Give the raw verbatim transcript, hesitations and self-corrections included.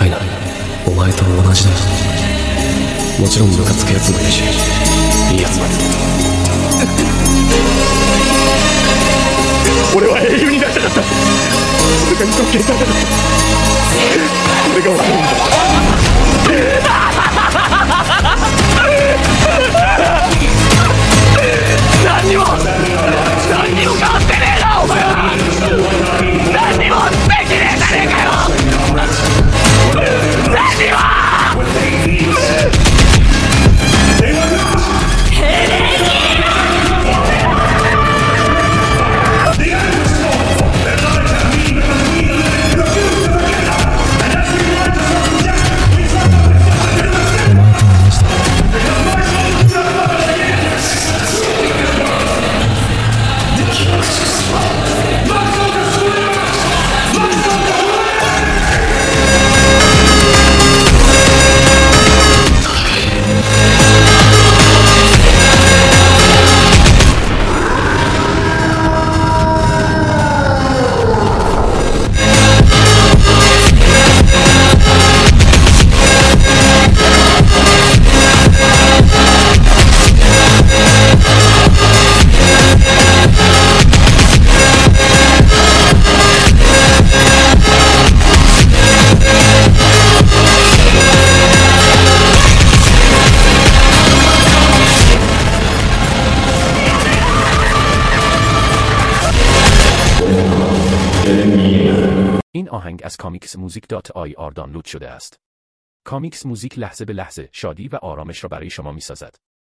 カイナ、お前と同じだよ。もちろんムカつくやつもいるし、いいやつもいる。俺は英雄になりたかった。俺が特権されたかった。俺が悪いんだ。何にも何にも変わってねえなお前は。何にもできねえじゃねえかよ。何にも این آهنگ از کامیکس موزیک دات آی آر دانلود شده است. کامیکس موزیک لحظه به لحظه شادی و آرامش را برای شما می سازد.